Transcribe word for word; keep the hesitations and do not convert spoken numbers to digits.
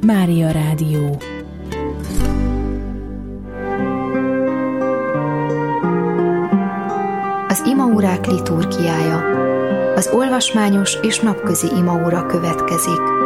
Mária Rádió. Az imaórák liturgiája. Az olvasmányos és napközi imaóra következik.